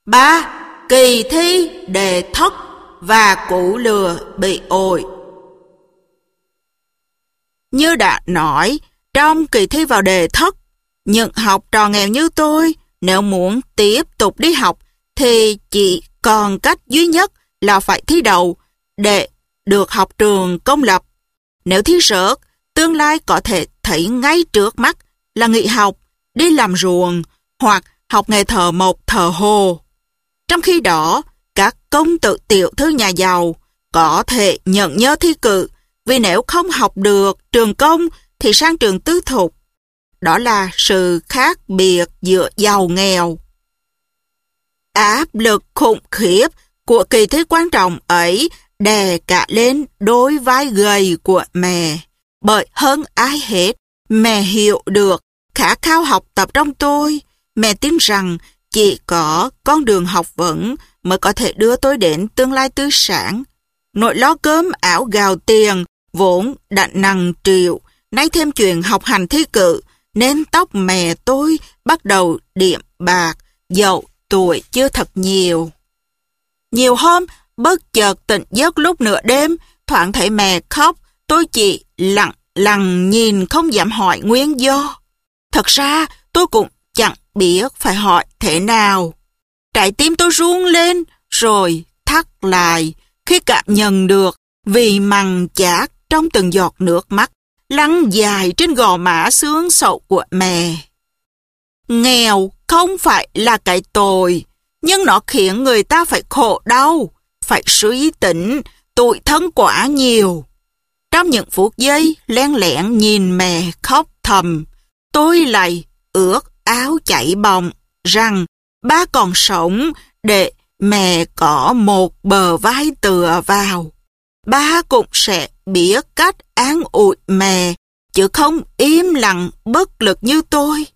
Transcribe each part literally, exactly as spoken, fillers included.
Ba, kỳ thi đề thất và củ lừa bị ổi. Như đã nói, trong kỳ thi vào đề thất, những học trò nghèo như tôi, nếu muốn tiếp tục đi học, thì chỉ còn cách duy nhất là phải thi đậu để được học trường công lập. Nếu thi rớt, tương lai có thể thấy ngay trước mắt là nghỉ học, đi làm ruộng hoặc học nghề thợ mộc thợ hồ. Trong khi đó, các công tử tiểu thư nhà giàu có thể nhận nhơ thi cử, vì nếu không học được trường công thì sang trường tư thục. Đó là sự khác biệt giữa giàu nghèo. Áp lực khủng khiếp của kỳ thi quan trọng ấy đè cả lên đôi vai gầy của mẹ. Bởi hơn ai hết, mẹ hiểu được khát khao học tập trong tôi. Mẹ tin rằng chỉ có con đường học vấn mới có thể đưa tôi đến tương lai tươi sáng. Nỗi lo cơm áo gạo tiền vốn đã nặng triệu, nay thêm chuyện học hành thi cử, nên tóc mẹ tôi bắt đầu điểm bạc, dẫu tuổi chưa thật nhiều. Nhiều hôm, bất chợt tỉnh giấc lúc nửa đêm, thoảng thấy mẹ khóc, tôi chỉ lặng lặng nhìn không dám hỏi nguyên do. Thật ra, tôi cũng chẳng biết phải hỏi thế nào. Trái tim tôi run lên, rồi thắt lại, khi cảm nhận được vị mặn chát trong từng giọt nước mắt lăn dài trên gò má xương sậu của mẹ. Nghèo không phải là cái tội, nhưng nó khiến người ta phải khổ đau, phải suy tính, tủi thân quá nhiều. Trong những phút giây lén lén nhìn mẹ khóc thầm, tôi lại ước áo chảy bồng rằng ba còn sống để mẹ có một bờ vai tựa vào. Ba cũng sẽ biết cách an ủi mẹ, chứ không im lặng bất lực như tôi.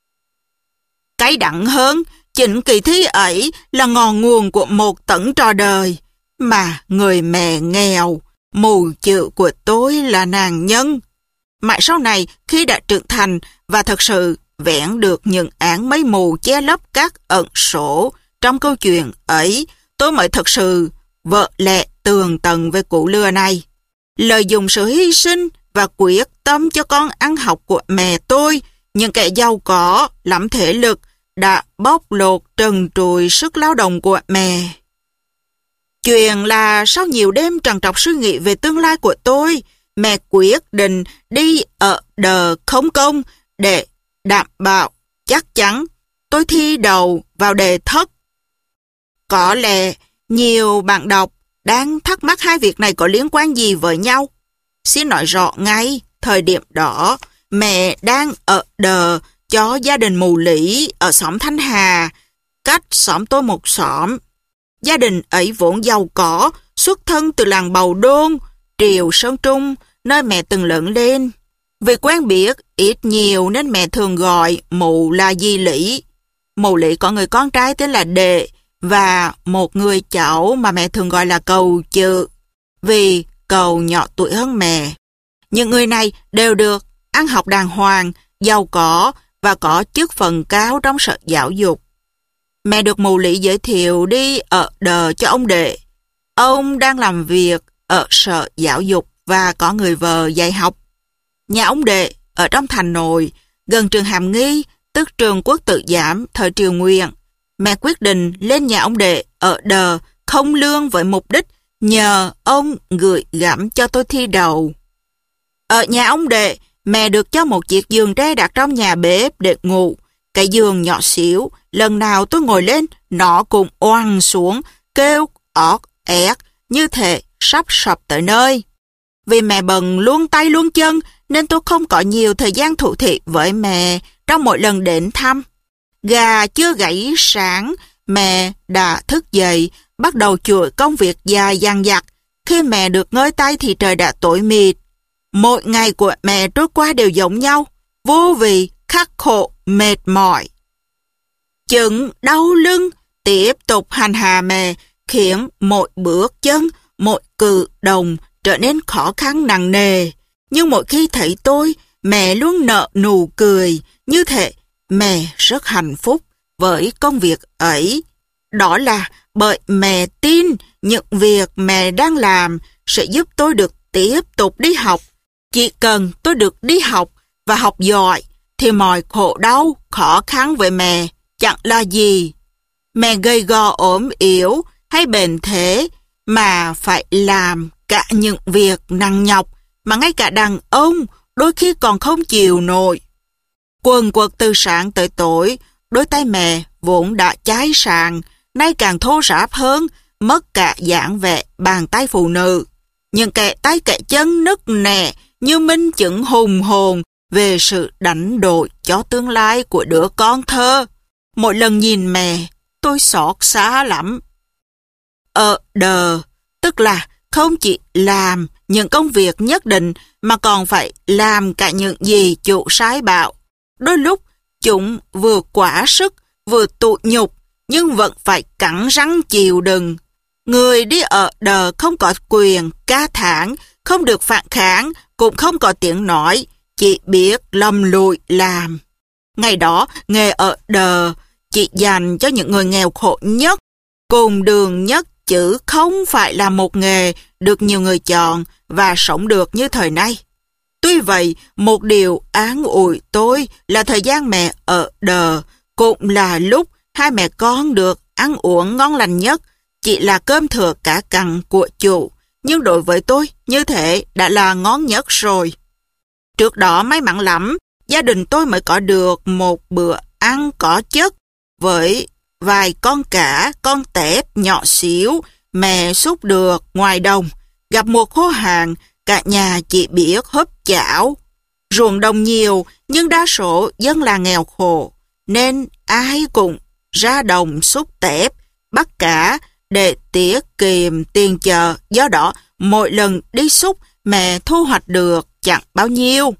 Cái đặng hơn, chính kỳ thi ấy là ngọn nguồn của một tấn trò đời, mà người mẹ nghèo, mù chữ của tôi là nàng nhân. Mãi sau này, khi đã trưởng thành và thật sự vẽn được những áng mây mù che lấp các ẩn số trong câu chuyện ấy, tôi mới thật sự vợ lẽ tường tận về cụ lừa này. Lợi dụng sự hy sinh và quyết tâm cho con ăn học của mẹ tôi, những kẻ giàu có, lắm thể lực đã bóc lột trần trụi sức lao động của mẹ. Chuyện là sau nhiều đêm trằn trọc suy nghĩ về tương lai của tôi, mẹ quyết định đi ở đờ không công để đảm bảo chắc chắn tôi thi đầu vào đề thất. Có lẽ nhiều bạn đọc đang thắc mắc hai việc này có liên quan gì với nhau. Xin nói rõ ngay, thời điểm đó, mẹ đang ở đờ cho gia đình mù lĩ ở xóm Thanh Hà, cách xóm tôi một xóm. Gia đình ấy vốn giàu có, xuất thân từ làng Bầu Đôn, Triều Sơn Trung, nơi mẹ từng lớn lên. Vì quen biết ít nhiều nên mẹ thường gọi mụ là Di Lĩ. Mụ Lĩ có người con trai tên là Đệ và một người cháu mà mẹ thường gọi là Cầu Chự, vì Cầu nhỏ tuổi hơn mẹ. Những người này đều được ăn học đàng hoàng, giàu có và có chức phần cao trong sở giáo dục. Mẹ được mụ Lĩ giới thiệu đi ở đờ cho ông Đệ. Ông đang làm việc ở sở giáo dục và có người vợ dạy học. Nhà ông Đệ ở trong thành nội, gần trường Hàm Nghi, tức trường Quốc Tự Giám thời Triều Nguyễn. Mẹ quyết định lên nhà ông Đệ ở đờ không lương với mục đích nhờ ông gửi gắm cho tôi thi đậu. Ở nhà ông Đệ, mẹ được cho một chiếc giường tre đặt trong nhà bếp để ngủ. Cái giường nhỏ xíu, lần nào tôi ngồi lên, nó cũng oằn xuống, kêu ót ét, như thể sắp sập tới nơi. Vì mẹ bận luôn tay luôn chân, nên tôi không có nhiều thời gian thủ thị với mẹ trong mỗi lần đến thăm. Gà chưa gáy sáng, mẹ đã thức dậy, bắt đầu chuỗi công việc dài dằng dặc. Khi mẹ được ngơi tay thì trời đã tối mịt. Mỗi ngày của mẹ trôi qua đều giống nhau, vô vị, khắc khổ, mệt mỏi. Chứng đau lưng tiếp tục hành hạ mẹ, khiến mỗi bước chân, mỗi cử động trở nên khó khăn nặng nề. Nhưng mỗi khi thấy tôi, mẹ luôn nở nụ cười, như thể mẹ rất hạnh phúc với công việc ấy. Đó là bởi mẹ tin những việc mẹ đang làm sẽ giúp tôi được tiếp tục đi học. Chỉ cần tôi được đi học và học giỏi thì mọi khổ đau, khó khăn với mẹ chẳng là gì. Mẹ gầy gò ốm yếu hay bệnh thế mà phải làm cả những việc nặng nhọc mà ngay cả đàn ông đôi khi còn không chịu nổi. Quần quật từ sáng tới tối, đôi tay mẹ vốn đã cháy sạng, nay càng thô ráp hơn, mất cả dáng vẻ bàn tay phụ nữ. Những kẻ tay kẻ chân nứt nẻ như minh chứng hùng hồn về sự đánh đổi cho tương lai của đứa con thơ. Mỗi lần nhìn mẹ, tôi xót xa lắm. Ở đờ, tức là không chỉ làm những công việc nhất định mà còn phải làm cả những gì chủ sai bảo. Đôi lúc chúng vừa quá sức, vừa tụ nhục, nhưng vẫn phải cắn răng chịu đựng. Người đi ở đờ không có quyền ca thán, không được phản kháng, cũng không có tiếng nói, chỉ biết lầm lụi làm. Ngày đó, nghề ở đờ chỉ dành cho những người nghèo khổ nhất, cùng đường nhất, chứ không phải là một nghề được nhiều người chọn và sống được như thời nay. Tuy vậy, một điều an ủi tôi là thời gian mẹ ở đờ cũng là lúc hai mẹ con được ăn uống ngon lành nhất, chỉ là cơm thừa cả cằn của chủ. Nhưng đối với tôi, như thế đã là ngon nhất rồi. Trước đó may mắn lắm, gia đình tôi mới có được một bữa ăn có chất với vài con cá, con tép nhỏ xíu, mẹ xúc được ngoài đồng. Gặp mùa khô hạn, cả nhà chỉ biết húp chảo. Ruộng đồng nhiều, nhưng đa số dân là nghèo khổ, nên ai cũng ra đồng xúc tép, bắt cá để tiết kiệm tiền chợ. Do đó, mỗi lần đi xúc, mẹ thu hoạch được chẳng bao nhiêu.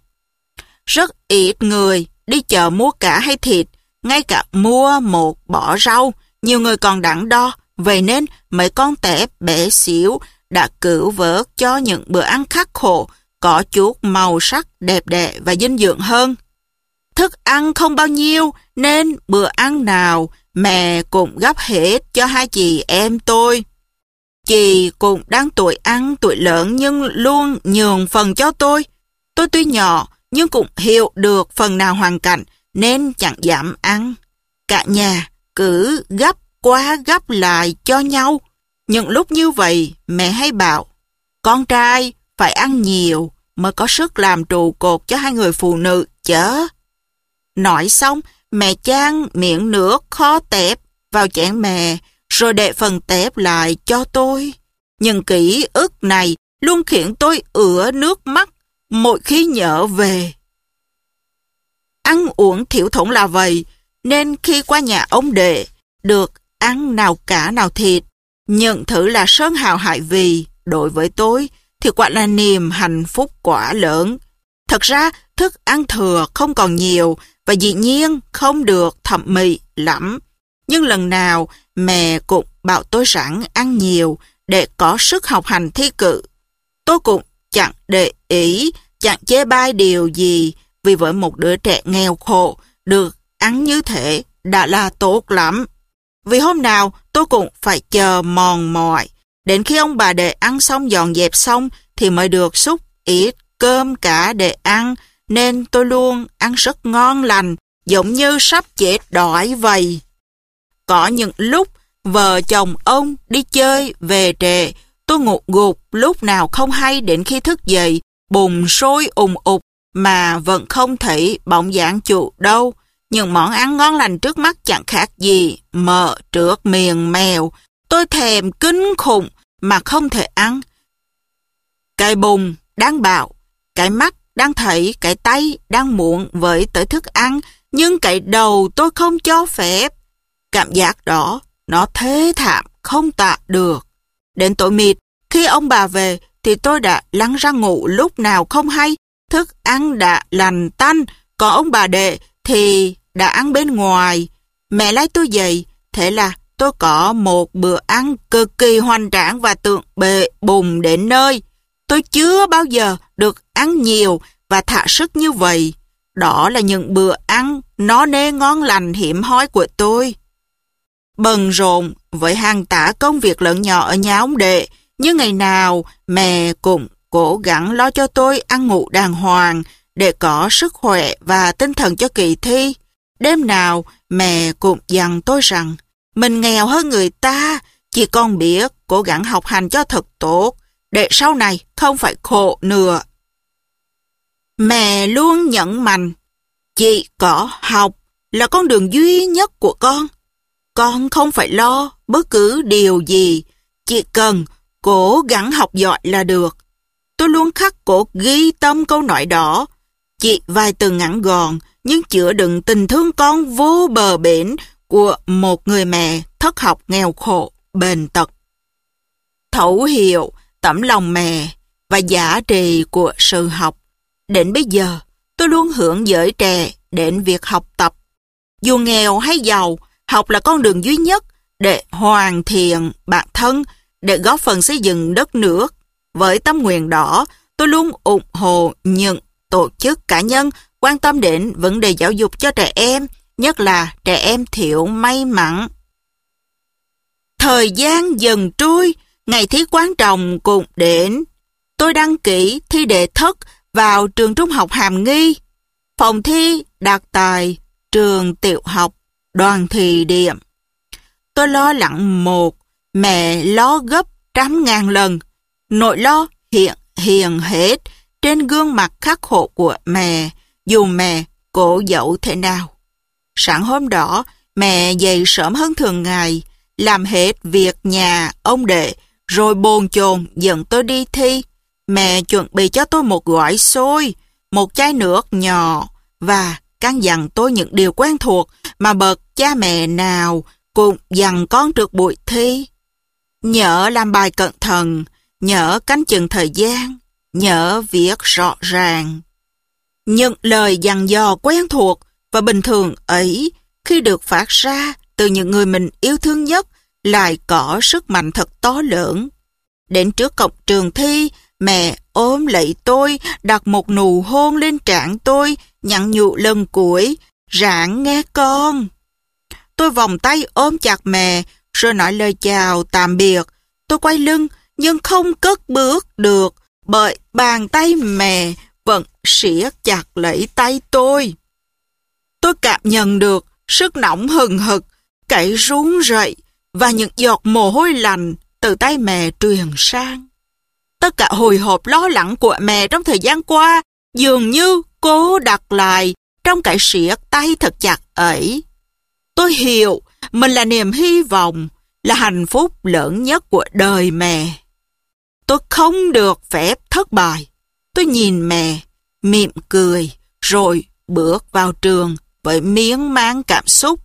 Rất ít người đi chợ mua cá hay thịt, ngay cả mua một bó rau, nhiều người còn đắn đo, vậy nên mấy con tép bé xíu đã cứu vớt cho những bữa ăn khắc khổ, có chút màu sắc đẹp đẽ và dinh dưỡng hơn. Thức ăn không bao nhiêu, nên bữa ăn nào mẹ cũng gấp hết cho hai chị em tôi. Chị cũng đang tuổi ăn tuổi lớn nhưng luôn nhường phần cho tôi. Tôi tuy nhỏ nhưng cũng hiểu được phần nào hoàn cảnh nên chẳng dám ăn. Cả nhà cứ gấp qua gấp lại cho nhau. Những lúc như vậy mẹ hay bảo, con trai phải ăn nhiều mới có sức làm trụ cột cho hai người phụ nữ chớ. Nói xong, mẹ chan miệng nước kho tép vào chén mẹ, rồi để phần tép lại cho tôi. Những ký ức này luôn khiến tôi ứa nước mắt mỗi khi nhớ về. Ăn uống thiểu thủng là vậy, nên khi qua nhà ông Đệ, được ăn nào cá nào thịt, nhận thử là sơn hào hải vị, đối với tôi thì quả là niềm hạnh phúc quả lớn. Thật ra, thức ăn thừa không còn nhiều, và dĩ nhiên không được thẩm mỹ lắm. Nhưng lần nào mẹ cũng bảo tôi rằng ăn nhiều để có sức học hành thi cử. Tôi cũng chẳng để ý, chẳng chê bai điều gì, vì với một đứa trẻ nghèo khổ, được ăn như thế đã là tốt lắm. Vì hôm nào tôi cũng phải chờ mòn mỏi, đến khi ông bà Đệ ăn xong dọn dẹp xong thì mới được xúc ít cơm cả để ăn, nên tôi luôn ăn rất ngon lành, giống như sắp chết đói vậy. Có những lúc vợ chồng ông đi chơi về trễ, tôi ngủ gục lúc nào không hay, đến khi thức dậy bụng sôi ùng ục mà vẫn không thấy bóng dáng chủ đâu. Những món ăn ngon lành trước mắt chẳng khác gì mỡ trước miệng mèo. Tôi thèm kinh khủng mà không thể ăn. Cái bụng đang bảo, cái mắt đang thấy, cái tay đang muốn với tới thức ăn, nhưng cái đầu tôi không cho phép. Cảm giác đó nó thê thảm không tả được. Đến tối mịt, khi ông bà về thì tôi đã lăn ra ngủ lúc nào không hay. Thức ăn đã lành tanh, còn ông bà Đệ thì đã ăn bên ngoài. Mẹ lấy tôi dậy, thế là tôi có một bữa ăn cực kỳ hoành tráng và tượng bề bùng đến nơi. Tôi chưa bao giờ được ăn nhiều và thả sức như vậy. Đó là những bữa ăn nó nê ngon lành hiếm hoi của tôi. bận rộn với hàng tả công việc lớn nhỏ ở nhà ông Đệ, nhưng ngày nào mẹ cũng cố gắng lo cho tôi ăn ngủ đàng hoàng để có sức khỏe và tinh thần cho kỳ thi. Đêm nào mẹ cũng dặn tôi rằng mình nghèo hơn người ta, chỉ còn biết cố gắng học hành cho thật tốt để sau này không phải khổ nữa. Mẹ luôn nhấn mạnh, chỉ có học là con đường duy nhất của con. Con không phải lo bất cứ điều gì, chỉ cần cố gắng học giỏi là được. Tôi luôn khắc cốt ghi tâm câu nói đó. Chỉ vài từ ngắn gọn nhưng chứa đựng tình thương con vô bờ bến của một người mẹ thất học nghèo khổ, bền tật. Thấu hiểu tấm lòng mẹ và giá trị của sự học. Đến bây giờ, tôi luôn hướng giới trẻ đến việc học tập. Dù nghèo hay giàu, học là con đường duy nhất để hoàn thiện bản thân, để góp phần xây dựng đất nước. Với tâm nguyện đó, tôi luôn ủng hộ những tổ chức cá nhân quan tâm đến vấn đề giáo dục cho trẻ em, nhất là trẻ em thiểu may mắn. Thời gian dần trôi, ngày thi quan trọng cũng đến. Tôi đăng ký thi đệ thất vào trường trung học Hàm Nghi. Phòng thi đạt tại trường tiểu học Đoàn Thị Điểm. Tôi lo lắng một, mẹ lo gấp trăm ngàn lần. Nỗi lo hiện hiện hết trên gương mặt khắc khổ của mẹ, dù mẹ cố giấu thế nào. Sáng hôm đó, mẹ dậy sớm hơn thường ngày, làm hết việc nhà ông Đệ, rồi bồn chồn dẫn tôi đi thi. Mẹ chuẩn bị cho tôi một gói xôi, một chai nước nhỏ và căn dặn tôi những điều quen thuộc mà bậc cha mẹ nào cũng dặn con trước buổi thi. Nhớ làm bài cẩn thận, nhớ canh chừng thời gian, nhớ viết rõ ràng. Những lời dặn dò quen thuộc và bình thường ấy khi được phát ra từ những người mình yêu thương nhất lại có sức mạnh thật to lớn. Đến trước cổng trường thi, mẹ ôm lấy tôi, đặt một nụ hôn lên trán tôi, nhắn nhủ lần cuối, ráng nghe con. Tôi vòng tay ôm chặt mẹ, rồi nói lời chào tạm biệt. Tôi quay lưng, nhưng không cất bước được, bởi bàn tay mẹ vẫn siết chặt lấy tay tôi. Tôi cảm nhận được sức nóng hừng hực, cái run rẩy và những giọt mồ hôi lạnh từ tay mẹ truyền sang. Tất cả hồi hộp lo lắng của mẹ trong thời gian qua dường như cố đặt lại trong cái siết tay thật chặt ấy. Tôi hiểu mình là niềm hy vọng, là hạnh phúc lớn nhất của đời mẹ. Tôi không được phép thất bại. Tôi nhìn mẹ, mỉm cười, rồi bước vào trường với miên man cảm xúc.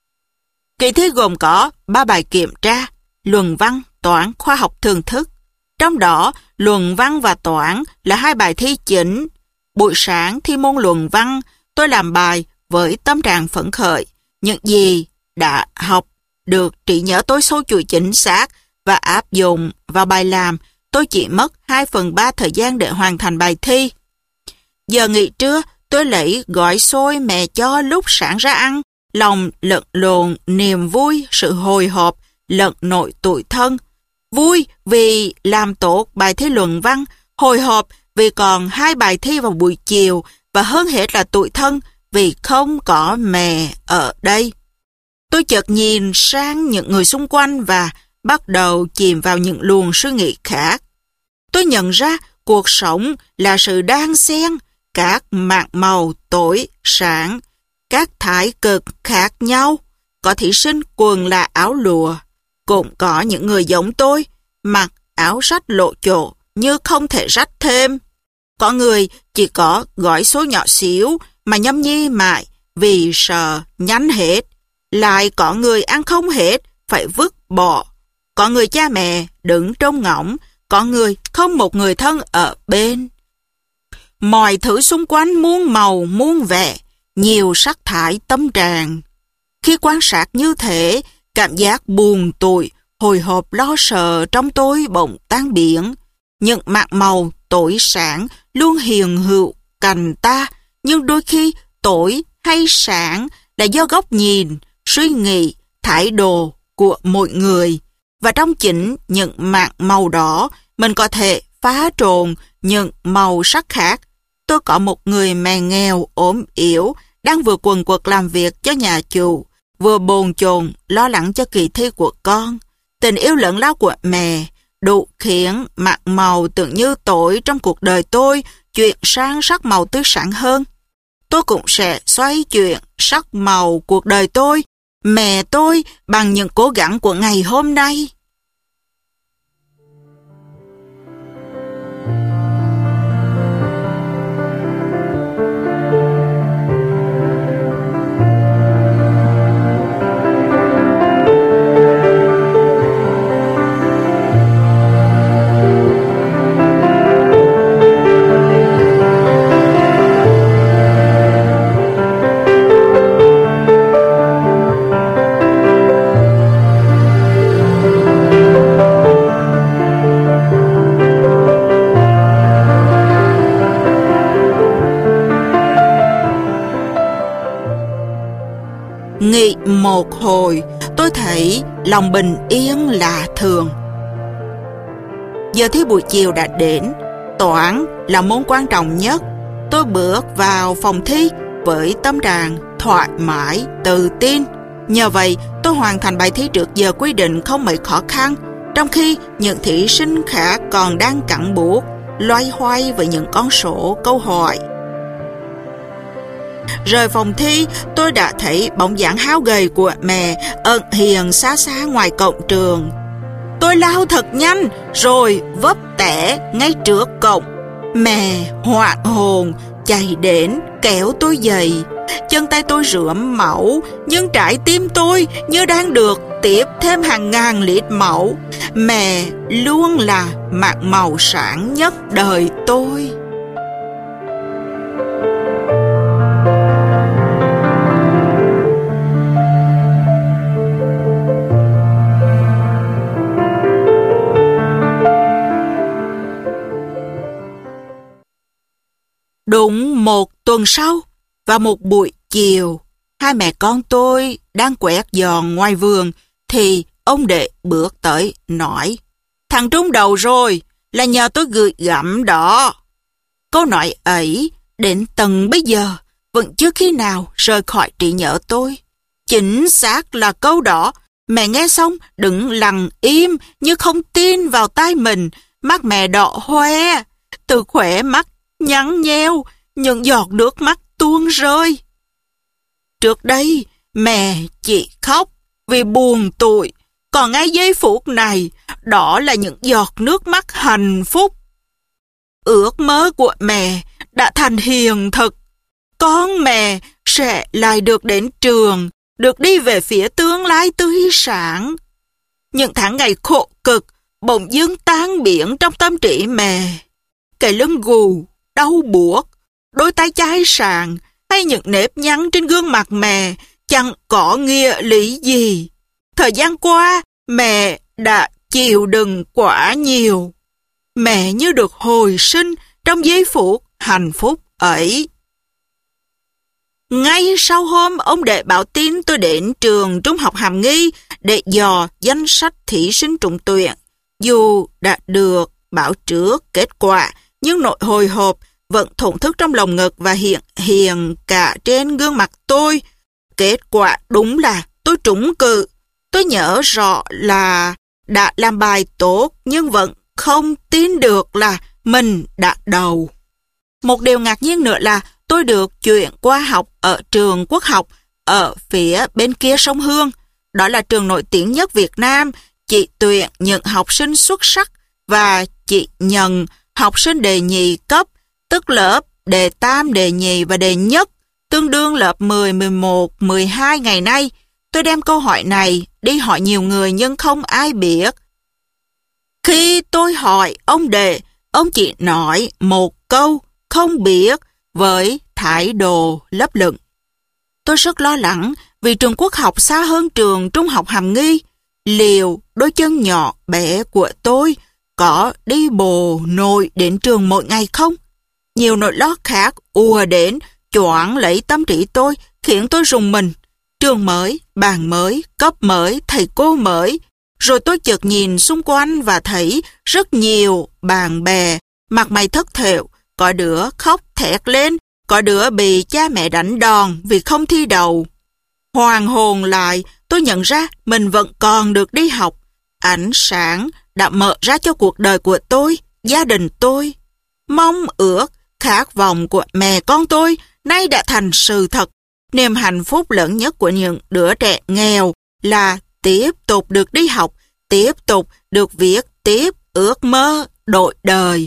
Kỳ thi gồm có ba bài kiểm tra, luận văn, toán, khoa học thường thức. Trong đó, luận văn và toán là hai bài thi chính. Buổi sáng thi môn luận văn, tôi làm bài với tâm trạng phấn khởi. Những gì đã học được trí nhớ tôi sâu chuỗi chính xác và áp dụng vào bài làm. Tôi chỉ mất hai phần ba thời gian để hoàn thành bài thi. Giờ nghỉ trưa, tôi lấy gói xôi mẹ cho lúc sáng ra ăn. Lòng lẫn lộn niềm vui, sự hồi hộp, lẫn nỗi tủi thân. Vui vì làm tốt bài thi luận văn, hồi hộp vì còn hai bài thi vào buổi chiều, và hơn hết là tủi thân vì không có mẹ ở đây. Tôi chợt nhìn sang những người xung quanh và bắt đầu chìm vào những luồng suy nghĩ khác. Tôi nhận ra cuộc sống là sự đan xen các mảng màu tối, sáng, các thái cực khác nhau. Có thí sinh quần là áo lụa, cũng có những người giống tôi, mặc áo rách lộ chỗ như không thể rách thêm. Có người chỉ có gói số nhỏ xíu mà nhâm nhi mãi vì sợ nhánh hết. Lại có người ăn không hết, phải vứt bỏ. Có người cha mẹ đứng trông ngóng, có người không một người thân ở bên. Mọi thứ xung quanh muôn màu muôn vẻ, nhiều sắc thái tâm trạng. Khi quan sát như thế, cảm giác buồn tủi, hồi hộp lo sợ trong tôi bỗng tan biến. Những mạc màu tối sáng luôn hiền hữu cạnh ta, nhưng đôi khi tối hay sáng là do góc nhìn, suy nghĩ, thái độ của mỗi người. Và trong chính những mảng màu đỏ, mình có thể phá trộn những màu sắc khác. Tôi có một người mẹ nghèo, ốm yếu, đang vừa quần quật làm việc cho nhà chủ, vừa bồn chồn lo lắng cho kỳ thi của con. Tình yêu lớn lao của mẹ đủ khiến mảng màu tưởng như tối trong cuộc đời tôi chuyển sang sắc màu tươi sáng hơn. Tôi cũng sẽ xoay chuyển sắc màu cuộc đời tôi, mẹ tôi, bằng những cố gắng của ngày hôm nay. Nghỉ một hồi, tôi thấy lòng bình yên lạ thường. Giờ thi buổi chiều đã đến, toán là môn quan trọng nhất. Tôi bước vào phòng thi với tâm trạng thoải mái, tự tin. Nhờ vậy, tôi hoàn thành bài thi trước giờ quy định không mấy khó khăn, trong khi những thí sinh khác còn đang cặn bút, loay hoay với những con số câu hỏi. Rời phòng thi, tôi đã thấy bóng dáng hao gầy của mẹ ẩn hiện xa xa ngoài cổng trường. Tôi lao thật nhanh, rồi vấp té ngay trước cổng. Mẹ hoảng hồn chạy đến kéo tôi dậy. Chân tay tôi rướm máu, nhưng trái tim tôi như đang được tiếp thêm hàng ngàn lít máu. Mẹ luôn là mảng màu sáng nhất đời tôi. Đúng một tuần sau, vào một buổi chiều, hai mẹ con tôi đang quét dọn ngoài vườn, thì ông đệ bước tới nói: "Thằng Trung đầu rồi, là nhờ tôi gửi gắm đó." Câu nói ấy đến tận bây giờ vẫn chưa khi nào rời khỏi trí nhớ tôi. Chính xác là câu đó. Mẹ nghe xong đứng lặng im như không tin vào tai mình. Mắt mẹ đỏ hoe, từ khóe mắt nhăn nheo, những giọt nước mắt tuôn rơi. Trước đây, mẹ chỉ khóc vì buồn tủi, còn ngay giây phút này, đó là những giọt nước mắt hạnh phúc. Ước mơ của mẹ đã thành hiện thực. Con mẹ sẽ lại được đến trường, được đi về phía tương lai tươi sáng. Những tháng ngày khổ cực bỗng dưng tan biến trong tâm trí mẹ. Cái lưng gù, đau buốt, đôi tay chai sàn hay những nếp nhăn trên gương mặt mẹ chẳng có nghĩa lý gì. Thời gian qua, mẹ đã chịu đựng quá nhiều. Mẹ như được hồi sinh trong giây phút hạnh phúc ấy. Ngay sau hôm ông đệ báo tin tôi đến trường trung học Hàm Nghi để dò danh sách thí sinh trúng tuyển. Dù đã được báo trước kết quả, nhưng nỗi hồi hộp vẫn thổn thức trong lòng ngực và hiện hiện cả trên gương mặt tôi. Kết quả đúng là tôi trúng cử. Tôi nhớ rõ là đã làm bài tốt, nhưng vẫn không tin được là mình đã đầu. Một điều ngạc nhiên nữa là tôi được chuyển qua học ở trường Quốc học ở phía bên kia sông Hương. Đó là trường nổi tiếng nhất Việt Nam, chỉ tuyển những học sinh xuất sắc và chỉ nhận học sinh đề nhì cấp, tức lớp đề tam, đề nhì và đề nhất, tương đương lớp mười, mười một, mười hai ngày nay. Tôi đem câu hỏi này đi hỏi nhiều người nhưng không ai biết. Khi tôi hỏi ông đệ, ông chỉ nói một câu không biết với thái độ lấp lửng. Tôi rất lo lắng vì trường Quốc học xa hơn trường trung học Hàm Nghi. Liệu đôi chân nhỏ bé của tôi có đi bộ nổi đến trường mỗi ngày không? Nhiều nỗi lo khác ùa đến choáng lấy tâm trí tôi, khiến tôi rùng mình. Trường mới, bàn mới, cấp mới, thầy cô mới. Rồi tôi chợt nhìn xung quanh và thấy rất nhiều bạn bè, mặt mày thất thểu, có đứa khóc thét lên, có đứa bị cha mẹ đánh đòn vì không thi đậu. Hoàn hồn lại, tôi nhận ra mình vẫn còn được đi học. Ánh sáng đã mở ra cho cuộc đời của tôi, gia đình tôi. Mong ước, khát vọng của mẹ con tôi nay đã thành sự thật. Niềm hạnh phúc lớn nhất của những đứa trẻ nghèo là tiếp tục được đi học, tiếp tục được viết tiếp ước mơ đổi đời.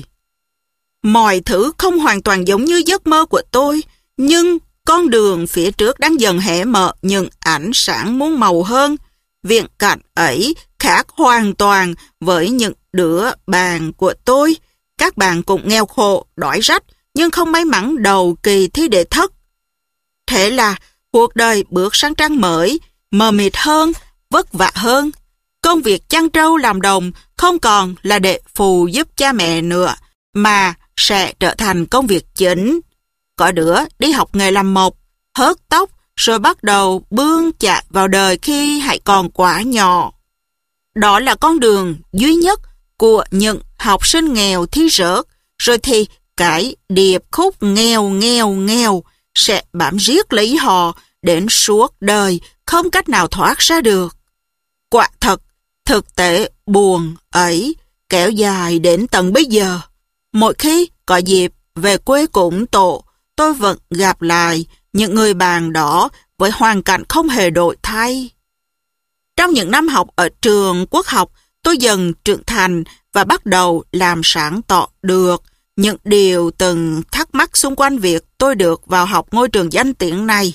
Mọi thứ không hoàn toàn giống như giấc mơ của tôi, nhưng con đường phía trước đang dần hé mở những ánh sáng muôn màu hơn. Viễn cảnh ấy khác hoàn toàn với những đứa bạn của tôi. Các bạn cũng nghèo khổ, đói rách, nhưng không may mắn đầu kỳ thi đệ thất. Thế là cuộc đời bước sang trang mới, mờ mịt hơn, vất vả hơn. Công việc chăn trâu làm đồng không còn là để phụ giúp cha mẹ nữa, mà sẽ trở thành công việc chính. Có đứa đi học nghề làm mộc, hớt tóc, rồi bắt đầu bươn chạc vào đời khi hãy còn quá nhỏ. Đó là con đường duy nhất của những học sinh nghèo thi rớt, rồi thì cái điệp khúc nghèo nghèo nghèo sẽ bám riết lấy họ đến suốt đời, không cách nào thoát ra được. Quả thật, thực tế buồn ấy kéo dài đến tận bây giờ. Mỗi khi có dịp về quê cúng tổ, tôi vẫn gặp lại những người bạn đó với hoàn cảnh không hề đổi thay. Trong những năm học ở trường quốc học, tôi dần trưởng thành và bắt đầu làm sáng tỏ được những điều từng thắc mắc xung quanh việc tôi được vào học ngôi trường danh tiếng này.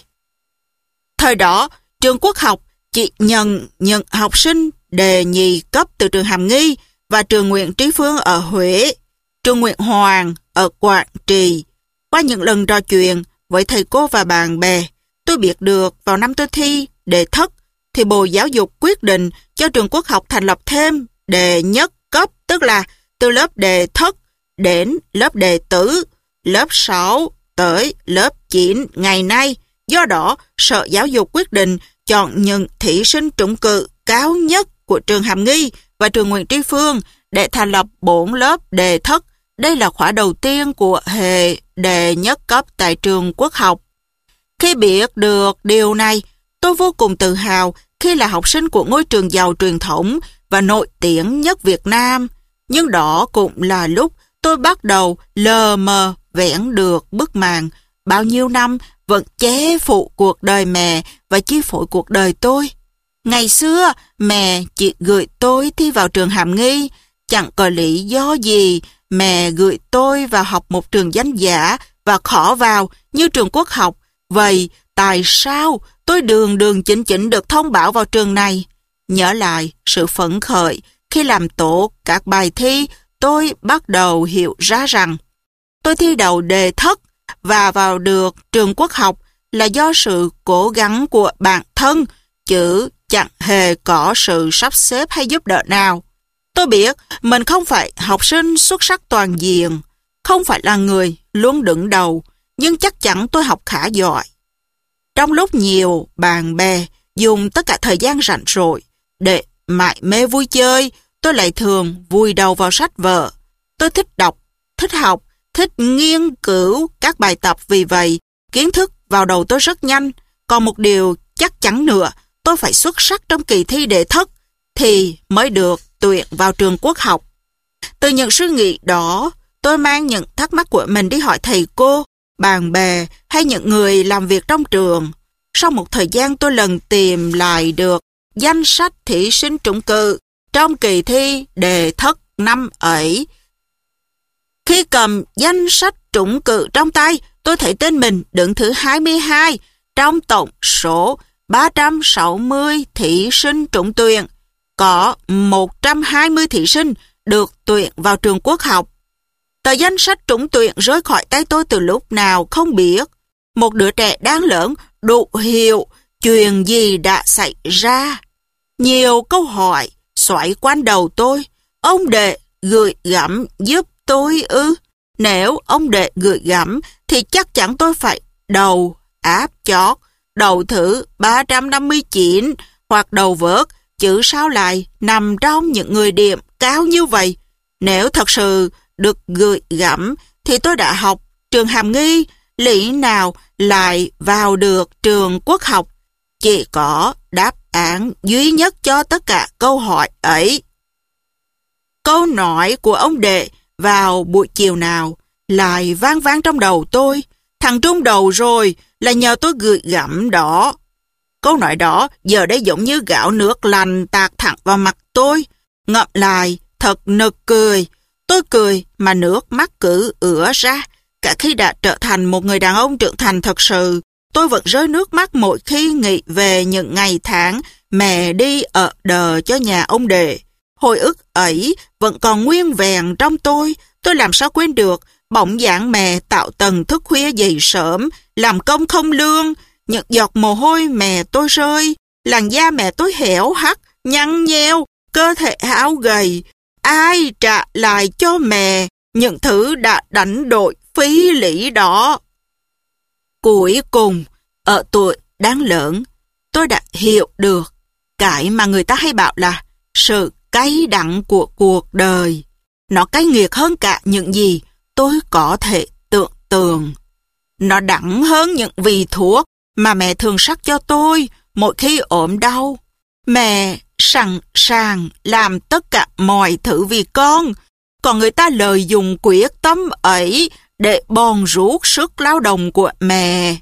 Thời đó, trường quốc học chỉ nhận những học sinh đề nhì cấp từ trường Hàm Nghi và trường Nguyễn Tri Phương ở Huế, trường Nguyễn Hoàng ở Quảng Trị. Qua những lần trò chuyện với thầy cô và bạn bè, tôi biết được vào năm tôi thi đề thất thì Bộ Giáo dục quyết định cho trường quốc học thành lập thêm đề nhất cấp, tức là từ lớp đề thất đến lớp đề tứ, lớp sáu tới lớp chín ngày nay. Do đó, Sở Giáo dục quyết định chọn những thí sinh trúng cử cao nhất của trường Hàm Nghi và trường Nguyễn Tri Phương để thành lập bốn lớp đề thất. Đây là khóa đầu tiên của hệ đề nhất cấp tại trường quốc học. Khi biết được điều này, tôi vô cùng tự hào khi là học sinh của ngôi trường giàu truyền thống và nổi tiếng nhất Việt Nam. Nhưng đó cũng là lúc tôi bắt đầu lờ mờ vẽn được bức màn bao nhiêu năm vẫn che phủ cuộc đời mẹ và chi phối cuộc đời tôi. Ngày xưa, mẹ chỉ gửi tôi thi vào trường Hàm Nghi. Chẳng có lý do gì mẹ gửi tôi vào học một trường danh giá và khó vào như trường quốc học. Vậy tại sao tôi đường đường chính chính được thông báo vào trường này? Nhớ lại sự phấn khởi khi làm tốt các bài thi, tôi bắt đầu hiểu ra rằng tôi thi đầu đề thất và vào được trường quốc học là do sự cố gắng của bản thân, chứ chẳng hề có sự sắp xếp hay giúp đỡ nào. Tôi biết mình không phải học sinh xuất sắc toàn diện, không phải là người luôn đứng đầu, nhưng chắc chắn tôi học khá giỏi. Trong lúc nhiều bạn bè dùng tất cả thời gian rảnh rỗi để mải mê vui chơi, tôi lại thường vùi đầu vào sách vở. Tôi thích đọc, thích học, thích nghiên cứu các bài tập, vì vậy kiến thức vào đầu tôi rất nhanh. Còn một điều chắc chắn nữa, tôi phải xuất sắc trong kỳ thi đệ thất thì mới được tuyển vào trường quốc học. Từ những suy nghĩ đó, tôi mang những thắc mắc của mình đi hỏi thầy cô, bạn bè hay những người làm việc trong trường. Sau một thời gian, tôi lần tìm lại được danh sách thí sinh trúng cử trong kỳ thi đề thất năm ấy. Khi cầm danh sách trúng cử trong tay, tôi thấy tên mình đứng thứ hai mươi hai trong tổng số ba trăm sáu mươi thí sinh trúng tuyển. Có một trăm hai mươi thí sinh được tuyển vào trường quốc học. Tờ danh sách trúng tuyển rơi khỏi tay tôi từ lúc nào không biết. Một đứa trẻ đang lớn đủ hiểu chuyện gì đã xảy ra. Nhiều câu hỏi xoay quanh đầu tôi. Ông đệ gửi gắm giúp tôi ư? Nếu ông đệ gửi gắm thì chắc chắn tôi phải đầu áp chót. đầu thử ba trăm năm mươi chín hoặc đầu vớt, chứ sao lại nằm trong những người điểm cao như vậy? Nếu thật sự được gửi gắm thì tôi đã học trường hàm nghi, lý nào lại vào được trường quốc học? Chỉ có đáp án duy nhất cho tất cả câu hỏi ấy. Câu nói của ông Đệ vào buổi chiều nào lại vang vang trong đầu tôi. Thằng Trung đầu rồi là nhờ tôi gửi gắm đó. Câu nói đó giờ đây giống như gạo nước lành tạt thẳng vào mặt tôi. Ngậm lại thật nực cười. Tôi cười mà nước mắt cứ ứa ra. Cả khi đã trở thành một người đàn ông trưởng thành thật sự, tôi vẫn rơi nước mắt mỗi khi nghĩ về những ngày tháng mẹ đi ở đờ cho nhà ông Đệ. Hồi ức ấy vẫn còn nguyên vẹn trong tôi. Tôi làm sao quên được bỗng dáng mẹ tạo tầng thức khuya dậy sớm, làm công không lương, những giọt mồ hôi mẹ tôi rơi, làn da mẹ tôi héo hắt, nhăn nheo, cơ thể háo gầy. Ai trả lại cho mẹ những thứ đã đánh đổi phí lý đó? Cuối cùng, ở tuổi đáng lớn, tôi đã hiểu được cái mà người ta hay bảo là sự cay đắng của cuộc đời. Nó cay nghiệt hơn cả những gì tôi có thể tưởng tượng. Nó đắng hơn những vị thuốc mà mẹ thường sắc cho tôi mỗi khi ốm đau. Mẹ sẵn sàng làm tất cả mọi thứ vì con, còn người ta lợi dụng quyết tâm ấy để bòn rút sức lao động của mẹ.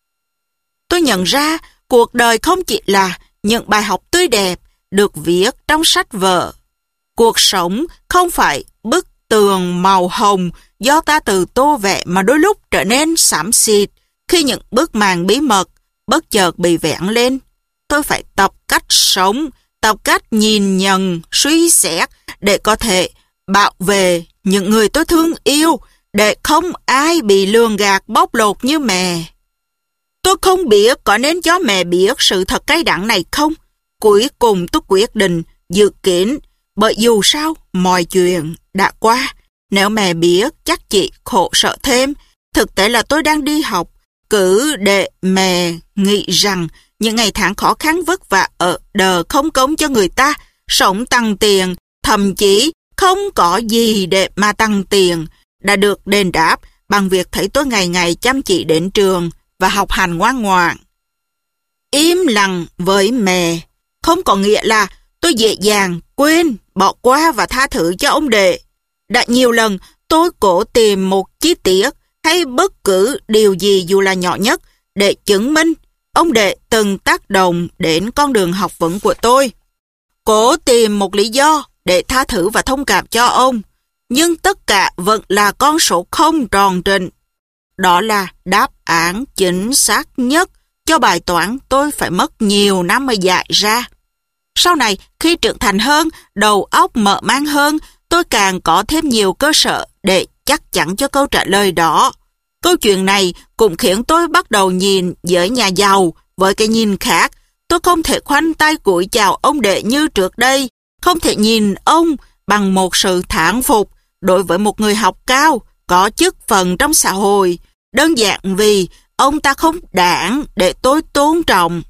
Tôi nhận ra cuộc đời không chỉ là những bài học tươi đẹp được viết trong sách vở. Cuộc sống không phải bức tường màu hồng do ta từ tô vẽ mà đôi lúc trở nên xám xịt khi những bức màn bí mật bất chợt bị vẽn lên. Tôi phải tập cách sống, tập cách nhìn nhận, suy xét để có thể bảo vệ những người tôi thương yêu, để không ai bị lường gạt bóc lột như mẹ. Tôi không biết có nên cho mẹ biết sự thật cay đắng này không. Cuối cùng tôi quyết định dự kiến, bởi dù sao mọi chuyện đã qua. Nếu mẹ biết chắc chị khổ sở thêm. Thực tế là tôi đang đi học, cứ để mẹ nghĩ rằng những ngày tháng khó khăn vất vả ở đờ không công cho người ta, sống tăng tiền, thậm chí không có gì để mà tăng tiền, đã được đền đáp bằng việc thấy tôi ngày ngày chăm chỉ đến trường và học hành ngoan ngoãn. Im lặng với mẹ không có nghĩa là tôi dễ dàng quên, bỏ qua và tha thứ cho ông Đệ. Đã nhiều lần tôi cố tìm một chi tiết hay bất cứ điều gì dù là nhỏ nhất để chứng minh ông Đệ từng tác động đến con đường học vấn của tôi. Cố tìm một lý do để tha thứ và thông cảm cho ông, nhưng tất cả vẫn là con số không tròn trĩnh. Đó là đáp án chính xác nhất cho bài toán tôi phải mất nhiều năm mới giải ra. Sau này, khi trưởng thành hơn, đầu óc mở mang hơn, tôi càng có thêm nhiều cơ sở để chắc chắn cho câu trả lời đó. Câu chuyện này cũng khiến tôi bắt đầu nhìn với nhà giàu với cái nhìn khác. Tôi không thể khoanh tay cúi chào ông Đệ như trước đây, không thể nhìn ông bằng một sự thán phục đối với một người học cao, có chức phận trong xã hội, đơn giản vì ông ta không đáng để tôi tôn trọng.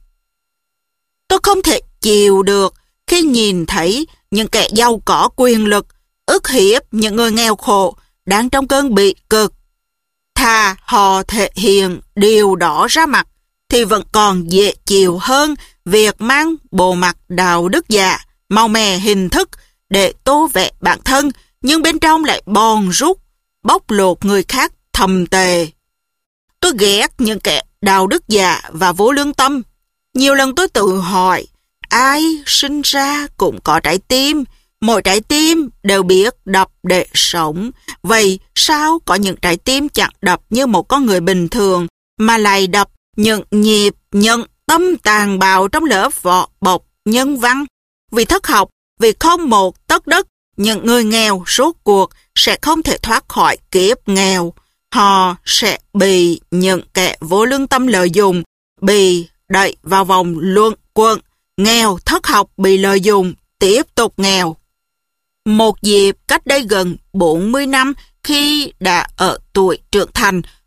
Tôi không thể chịu được khi nhìn thấy những kẻ giàu có quyền lực ức hiếp những người nghèo khổ đang trong cơn bị cực. Thà họ thể hiện điều đó ra mặt thì vẫn còn dễ chịu hơn việc mang bộ mặt đạo đức giả, màu mè hình thức để tô vẽ bản thân, nhưng bên trong lại bòn rút, bóc lột người khác thầm tệ. Tôi ghét những kẻ đạo đức giả và vô lương tâm. Nhiều lần tôi tự hỏi, ai sinh ra cũng có trái tim, mỗi trái tim đều biết đập để sống. Vậy sao có những trái tim chẳng đập như một con người bình thường, mà lại đập những nhịp nhận tâm tàn bạo trong lớp vỏ bọc nhân văn? Vì thất học, vì không một tấc đất, những người nghèo rốt cuộc sẽ không thể thoát khỏi kiếp nghèo. Họ sẽ bị những kẻ vô lương tâm lợi dụng, bị đẩy vào vòng luẩn quẩn. Nghèo thất học bị lợi dụng, tiếp tục nghèo. Một dịp cách đây gần bốn mươi năm, khi đã ở tuổi trưởng thành,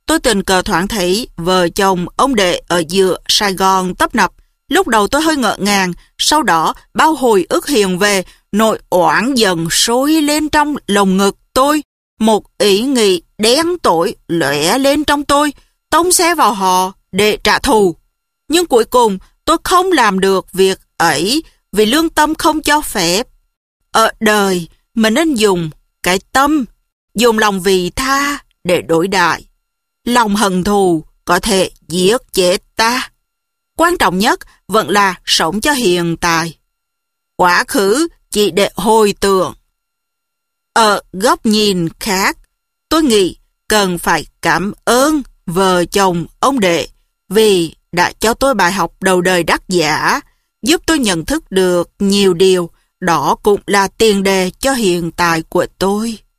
tôi tình cờ thoảng thấy vợ chồng ông Đệ ở giữa Sài Gòn tấp nập. Lúc đầu tôi hơi ngỡ ngàng, sau đó bao hồi ức hiện về, nỗi oán giận sôi lên trong lồng ngực tôi. Một ý nghĩ đen tối lóe lên trong tôi, tông xe vào họ để trả thù. Nhưng cuối cùng tôi không làm được việc ấy vì lương tâm không cho phép. Ở đời, mình nên dùng cái tâm, dùng lòng vị tha để đối đãi. Lòng hận thù có thể giết chết ta. Quan trọng nhất vẫn là sống cho hiện tại. Quá khứ chỉ để hồi tưởng. Ở góc nhìn khác, tôi nghĩ cần phải cảm ơn vợ chồng ông Đệ vì đã cho tôi bài học đầu đời đắt giá, giúp tôi nhận thức được nhiều điều. Đó cũng là tiền đề cho hiện tại của tôi.